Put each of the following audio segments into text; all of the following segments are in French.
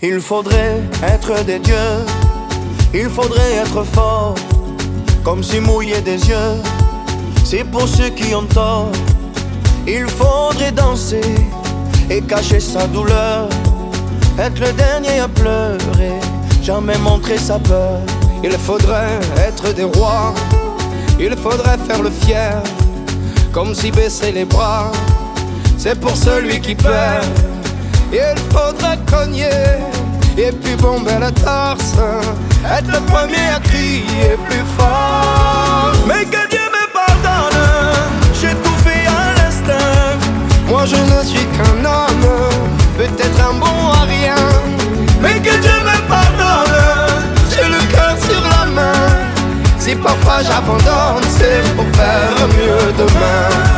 Il faudrait être des dieux, il faudrait être fort, comme si mouiller des yeux, c'est pour ceux qui ont tort. Il faudrait danser et cacher sa douleur, être le dernier à pleurer, jamais montrer sa peur. Il faudrait être des rois, il faudrait faire le fier, comme si baisser les bras, c'est pour celui qui perd. Il faudrait cogner et puis bomber la torse, être le premier à crier plus fort. Mais que Dieu me pardonne, j'ai tout fait à l'instinct. Moi je ne suis qu'un homme, peut-être un bon à rien. Mais que Dieu me pardonne, j'ai le cœur sur la main. Si parfois j'abandonne, c'est pour faire mieux demain.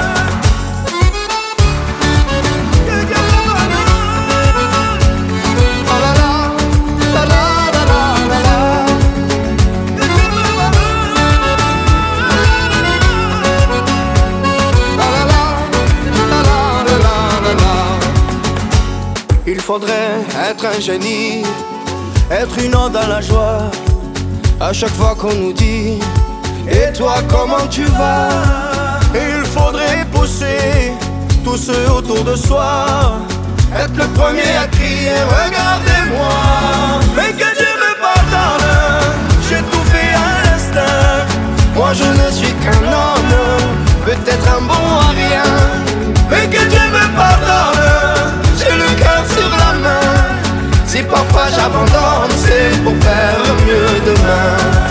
Il faudrait être un génie, être une onde dans la joie. À chaque fois qu'on nous dit et toi comment tu vas? Il faudrait pousser tous ceux autour de soi, être le premier à crier regardez-moi. Mais que Dieu me pardonne, j'ai tout fait à l'instinct. Moi je ne suis qu'un homme, peut-être un bon à rien. Mais que Dieu me pardonne, j'ai le cœur sur la main. Si parfois j'abandonne, c'est pour faire mieux demain.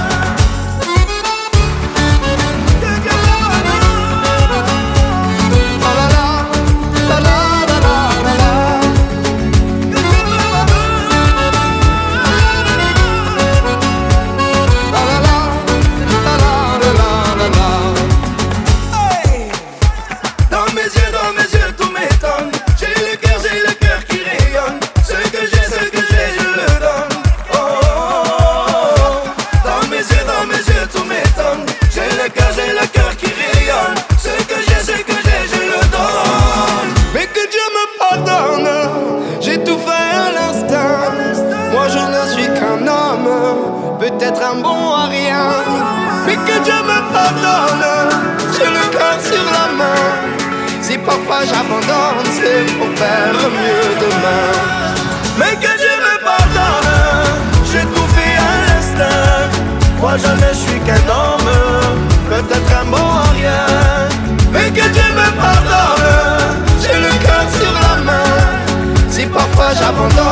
Peut-être un bon à rien, mais que Dieu me pardonne, j'ai le cœur sur la main. Si parfois j'abandonne, c'est pour faire mieux demain. Mais que Dieu me pardonne, j'ai tout fait à l'instinct. Moi je ne suis qu'un homme, peut-être un bon à rien. Mais que Dieu me pardonne, j'ai le cœur sur la main. Si parfois j'abandonne,